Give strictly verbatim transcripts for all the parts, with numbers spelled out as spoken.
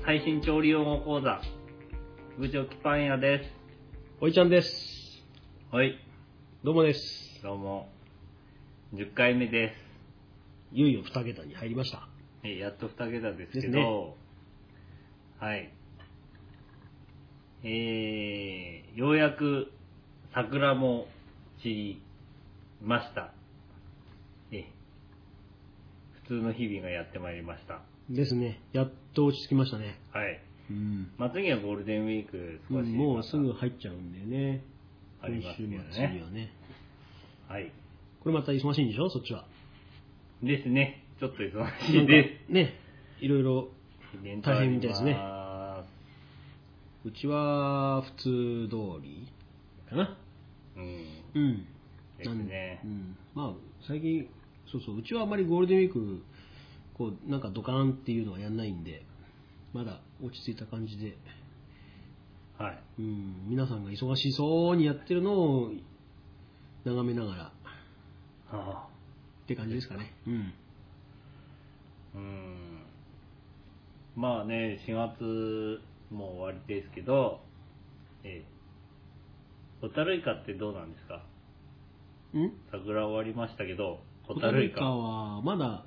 最新調理用語講座、部長きパン屋です。 おいちゃんです。 はい。 どうもです。 どうも。じゅっかいめです。 いよいよに桁に入りました。 え、やっとに桁ですけど、 ね、 はい。えー、ようやく桜も散りました。え、普通の日々がやってまいりました。 ですね。やっと落ち着きましたね。 はい。 うん。 まあ、次はゴールデンウィーク少し、 うん、もうすぐ入っちゃうんでね。 ありますけどね。 今週末にはね。 はい。 これまた忙しいんでしょ、そっちは。 ですね。ちょっと忙しいです。 ね。いろいろ大変みたいですね。うちは普通通りかな。 うん。 うん。 ですね。 うん。まあ、最近、そうそう、うちはあんまりゴールデンウィーク、こう、なんかドカーンっていうのはやんないんで、まだ落ち着いた感じで、 はい。 うん、皆さんが忙しそうにやってるのを眺めながら、はあ、 って感じですかね。うん。 うん。まあね、しがつもう終わりですけど、ええ、ホタルイカってどうなんですか？ ん？ 桜終わりましたけど、 ホタルイカはまだ、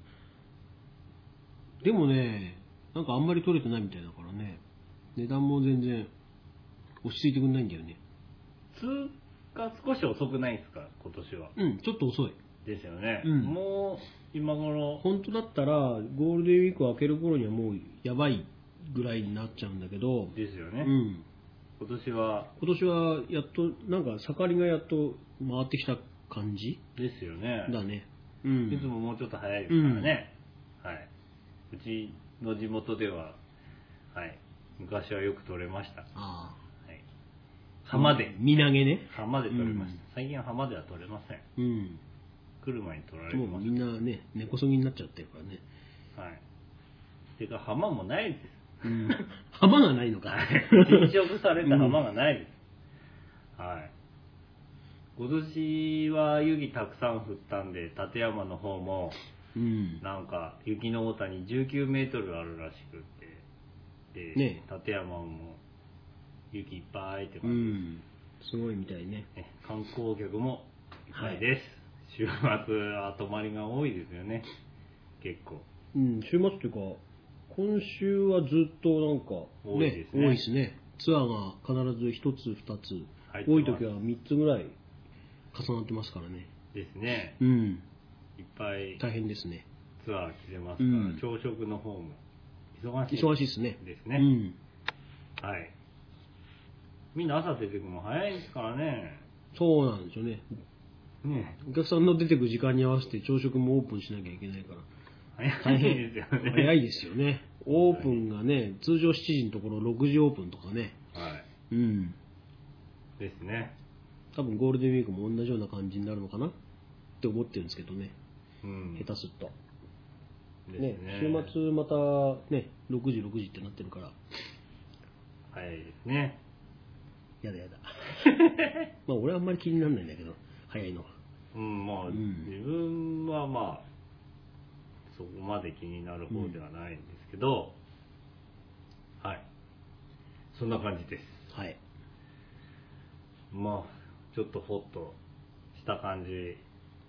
でもね、なんかあんまり取れてないみたいだからね、値段も全然落ち着いてくんないんだよね。 通過少し遅くないですか、今年は。 うん、ちょっと遅い。 ですよね。 うん、 もう今頃。 本当だったらゴールデンウィーク明ける頃にはもうやばいぐらいになっちゃうんだけど。 ですよね。 うん。 今年は。 今年はやっと、なんか盛りがやっと回ってきた感じですよね。 だね。うん。 いつももうちょっと早いですからね。うん、はい。うちの地元では、はい。昔はよく取れました。 ああ。 はい。浜で。 身投げね。 浜で取れました。うん、最近は浜では取れません。 うん。 来る前に取られてます。 もうみんなね、根こそぎになっちゃってるからね。 はい。てか浜もないです。 うん、浜がないのか。 侵食された浜がないです。うん、はい。今年は雪たくさん降ったんで、立山の方も、うん、なんか雪の大谷じゅうきゅうメートルあるらしくて、で、ね、立山も雪いっぱいって感じです。うん、 すごいみたいね。 観光客もいっぱいです。はい、週末は泊まりが多いですよね、結構。 うん、週末っていうか、今週はずっとなんか、ね、多いですね。多いですね。ツアーが必ずひとつ、ふたつ、多い時はみっつぐらい重なってますからね。 ですね。 うん。 いっぱい大変ですね。 ツアー来てますから、うん、朝食の方も忙しい。 忙しいですね。 ですね。うん。はい。みんな朝出てくるの早いですからね。 そうなんですよね。ね、お客さんの出てくる時間に合わせて朝食もオープンしなきゃいけないから。 早いですよね。 早いですよね。オープンがね、通常しちじのところろくじオープンとかね。 はい。 うん。 ですね。 多分ゴールデンウィークも同じような感じになるのかなって思ってるんですけどね。うん。下手すると。ね、ね、週末またね、ろくじろくじってなってるから。 早いですね。 やだやだ。まあ俺はあんまり気にならないんだけど、早いのは。 うん、まあ、うん、自分はまあ、そこまで気になる方ではないんですけど、うん、はい。そんな感じです。 はい。 まあ、ちょっとほっとした感じで、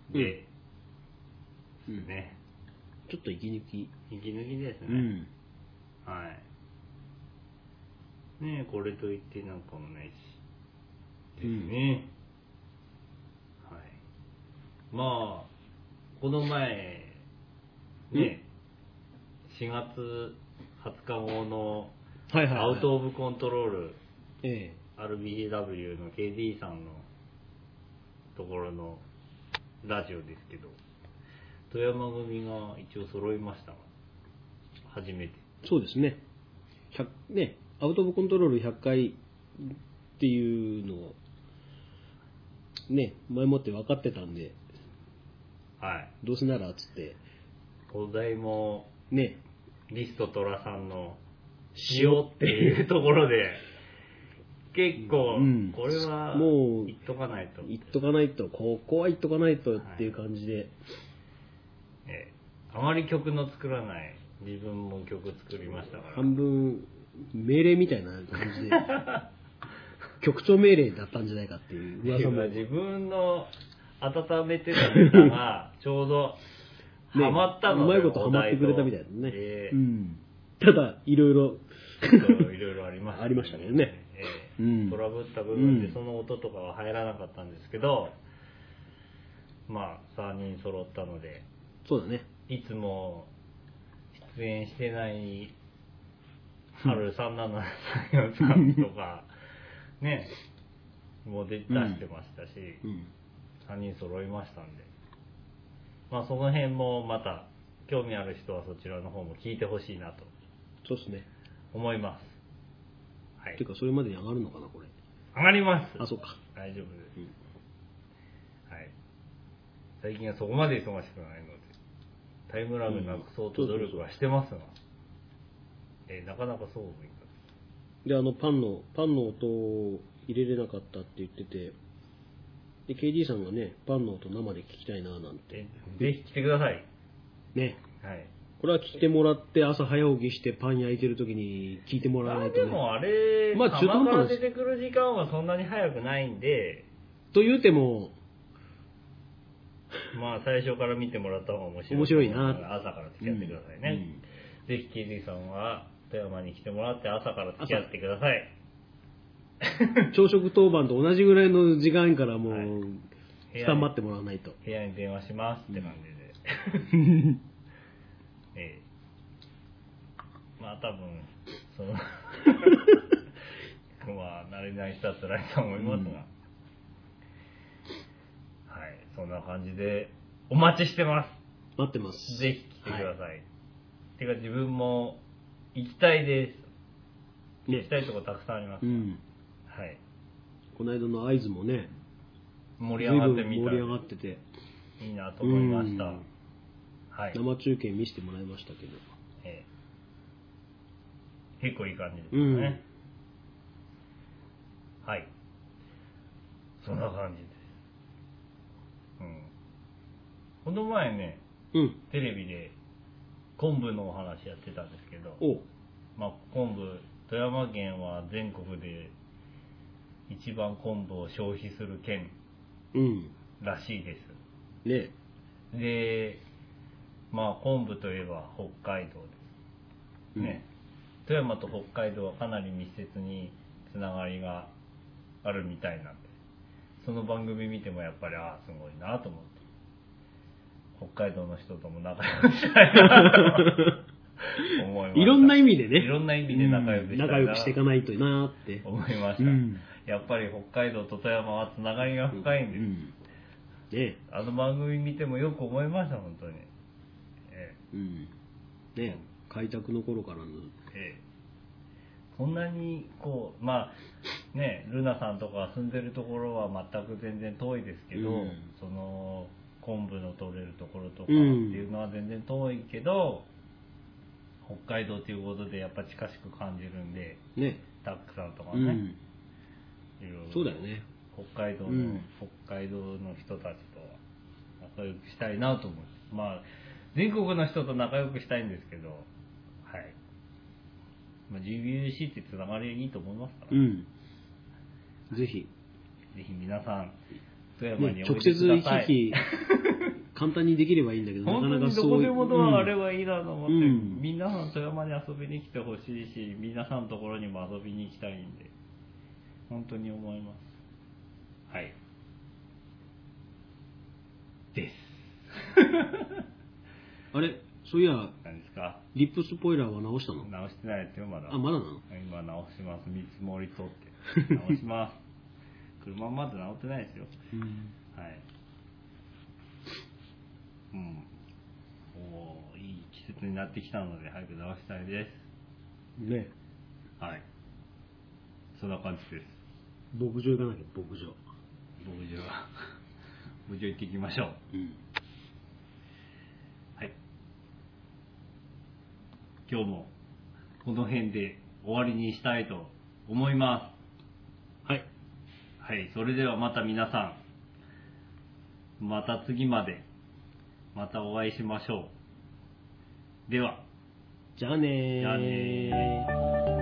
うん、ね、 うん。ちょっと息抜き。 息抜きですね。 うん、 はい。ねえ、これといってなんかもないし。ですね。うん、はい。まあ、この前、ね、しがつはつか号のアウト・オブ・コントロール、ええ、アールビーエーダブリュー の ケーディー さんのところのラジオですけど、富山組が一応揃いましたが、初めて。 そうですね。ひゃくね、アウト・オブ・コントロールひゃっかいっていうのをね、前もって分かってたんで、 はい。 どうせならっつって。 お題も、 ね、 リストトラさんの塩っていうところで、結構、うん、これはもう言っとかないと。 言っとかないと、ここは言っとかないとっていう感じで。はい、 えー、あまり曲の作らない自分も曲作りましたから。 半分命令みたいな感じで局長命令だったんじゃないかっていう噂も。 自分の温めてたネタがちょうどハマったので、 ね、うまいことハマってくれたみたいですね、 えーうん、ただいろいろいろいろありました、 ね、ありましたけどね、 えーうん、トラブった部分でその音とかは入らなかったんですけど、うん、まあさんにん揃ったので、 そうだね、 いつも出演してない春さんななさんよんさんとかねもう出してましたし、うんうん、さんにん揃いましたんで、まあその辺もまた興味ある人はそちらの方も聞いてほしいなと。 そうですね。 思います。 はい。ていうかそれまでに上がるのかなこれ。 上がります。 あ、そうか。 大丈夫です。うん、はい。最近はそこまで忙しくないので、タイムラグなくそうと努力はしてますが、えー、なかなかそうもいかで、あのパンのパンの音を入れれなかったって言ってて。で ケーディー さんがね、パンの音生で聞きたいななんて。 ぜひ来てください。 ね。 はい。 これは来てもらって朝早起きしてパン焼いてる時に聞いてもらわないと、ね。 でもあれ、まあ中途半端から出てくる時間はそんなに早くないんで。 と言うても、 まあ最初から見てもらった方が面白い。 面白いな。 朝から付き合ってくださいね。うん、ぜひ ケーディー さんは富山に来てもらって朝から付き合ってください。 朝食当番と同じぐらいの時間からもう、はい、スタンバってもらわないと。 部屋に電話しますって感じで。ええ、まあ多分そのまあ慣れない人だったらいいと思いますが、うん、はいそんな感じでお待ちしてます。 待ってます。 ぜひ来てください。はい、てか自分も行きたいです。ね、行きたいとこたくさんあります。うん、はい。 この間の会津もね、 盛り上がってみた盛り上がってていいなと思いました。 はい、生中継見せてもらいましたけど、 ええ、結構いい感じですね、うん、はい、そんな感じです、うん、この前ね、うん、テレビで昆布のお話やってたんですけど、まあ、昆布富山県は全国で一番昆布を消費する県らしいです、 うん、ねでまあ昆布といえば北海道です、ね、うん、富山と北海道はかなり密接につながりがあるみたいなんで、その番組見てもやっぱりああすごいなと思って、北海道の人とも仲良くしたいなと思いました。 いろんな意味でね、 いろんな意味で仲良くしたいな、 うん、仲良くしていかないとなって思いました、うん、やっぱり北海道と富山はつながりが深いんです、うんね、あの番組見てもよく思いました本当に、ええ、 うんね、開拓の頃からの、 ええ、こんなにこうまあねルナさんとか住んでるところは全く全然遠いですけど、うん、その昆布の取れるところとかっていうのは全然遠いけど、うん、北海道ということでやっぱ近しく感じるんで、ね、タックさんとかね、うん、いろいろそうだよね、 北海道の、うん、北海道の人たちと仲良くしたいなと思う。まあ全国の人と仲良くしたいんですけど、はい。まあ、ジービーユーシー ってつながりいいと思いますから、ね、 うん。ぜひぜひ皆さん富山においでください。ね、直接行き来簡単にできればいいんだけど、なかなかそうどこでもドアあればいいなと思って、うん、みんなさん富山に遊びに来てほしいし、皆さんのところにも遊びに行きたいんで、本当に思います。はい。です。 あれ、そういや、 何ですか？ リップスポイラーは直したの？ 直してないですよ、まだ。 あ、まだなの？ 今直します。見積もり取って直します。車まだ直ってないですよ。うん、はい。うん。おー、いい季節になってきたので早く直したいです。 ね。 はい。そんな感じです。 牧場行かなきゃ、牧場。 牧場。牧場行ってきましょう。うん。はい。今日もこの辺で終わりにしたいと思います。はい。はい。それではまた皆さん、また次まで、またお会いしましょう。では、 じゃあねー。 じゃあねー。